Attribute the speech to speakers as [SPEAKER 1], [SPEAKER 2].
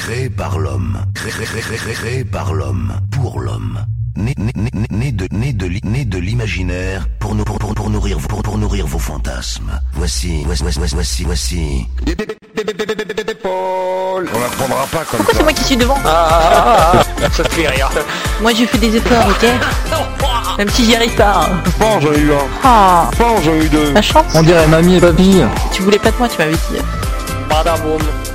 [SPEAKER 1] Créé par l'homme. Créé par l'homme. Pour l'homme. Né de l'imaginaire pour nourrir vos fantasmes. Voici.
[SPEAKER 2] On n'apprendra pas comme
[SPEAKER 3] Pourquoi
[SPEAKER 2] ça.
[SPEAKER 3] c'est moi qui suis devant?
[SPEAKER 4] Ça te fait rire.
[SPEAKER 3] Moi j'ai fait des efforts, ok? Même si j'y arrive pas.
[SPEAKER 2] Bon, j'en ai eu un.
[SPEAKER 3] Ah,
[SPEAKER 2] Bon, j'en ai eu deux.
[SPEAKER 3] la chance.
[SPEAKER 5] On dirait mamie et papy.
[SPEAKER 3] Tu voulais pas de moi, tu m'avais dit.
[SPEAKER 4] Badaboum.